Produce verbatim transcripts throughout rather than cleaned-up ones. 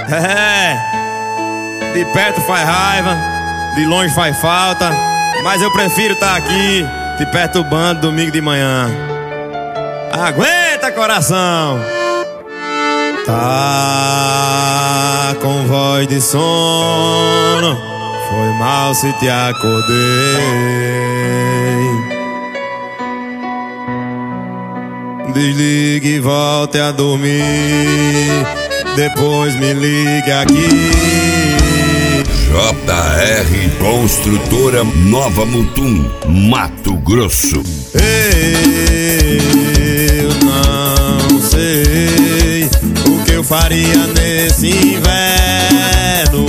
É, de perto faz raiva, de longe faz falta, mas eu prefiro estar aqui te perturbando domingo de manhã. Aguenta, coração! Tá com voz de sono, foi mal se te acordei. Desligue e volte a dormir, depois me ligue aqui. J R Construtora Nova Mutum, Mato Grosso. Eu não sei o que eu faria nesse inverno.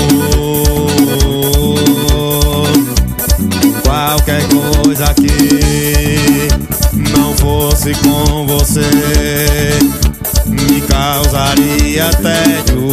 Qualquer coisa que não fosse com você me causaria tédio.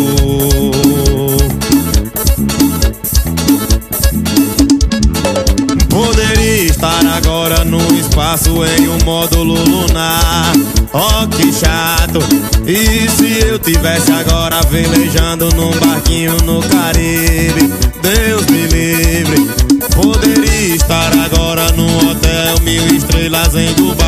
Poderia estar agora no espaço em um módulo lunar. Oh, que chato! E se eu tivesse agora velejando num barquinho no Caribe? Deus me livre! Poderia estar agora num hotel mil estrelas em Dubai.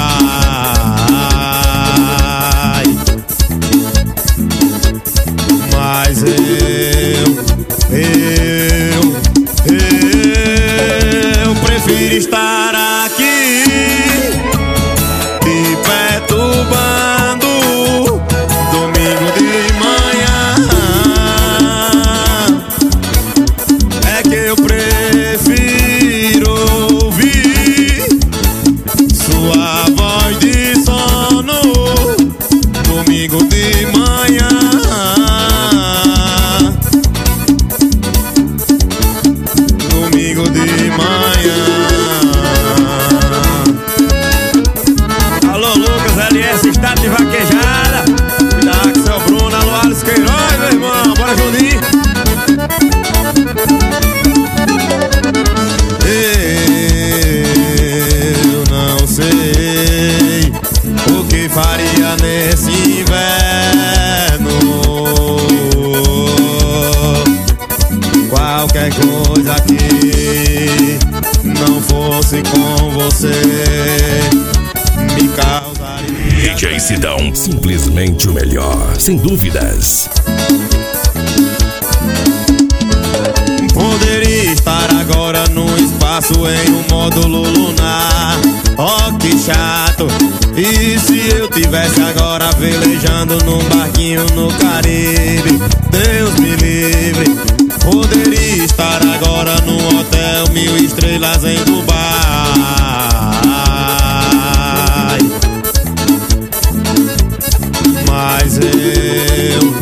Mas eu, eu, eu prefiro estar aqui te perturbando domingo de manhã. É que eu prefiro ouvir sua voz de sono domingo de manhã. Domingo de manhã. Alô, Lucas L S, estado de vaquejada. Cuidado com seu Bruno, alô, Alisson Queiroz, meu irmão. Bora, Juninho. Eu não sei o que faria nesse inverno. Qualquer coisa que não fosse com você me causaria. D J Sidão, simplesmente o melhor, sem dúvidas. Poderia estar agora no espaço em um módulo lunar. Oh, que chato! E se eu tivesse agora velejando num barquinho no Caribe? Deus me livre! Poderia estar agora num hotel mil estrelas em Dubai. Mas eu,